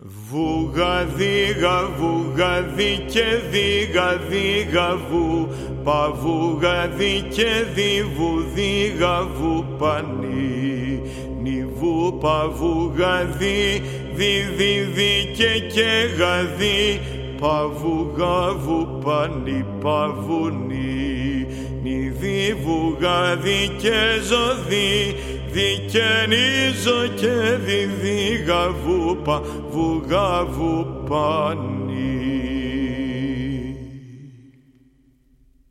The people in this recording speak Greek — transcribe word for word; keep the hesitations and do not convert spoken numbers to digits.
Βουγαδίγα, βουγαδί και δίγα, δίγα βου, παβουγαδί και δίβου, δίγα βου πανί. Νιβού παβουγαδί, δι δι δι και και γαδί, παβουγαβου πανί παβουνί. Νιδί βουγαδί και ζωδί, δικαινίζω και διδίγα βούπα, βουγα βουπάνι.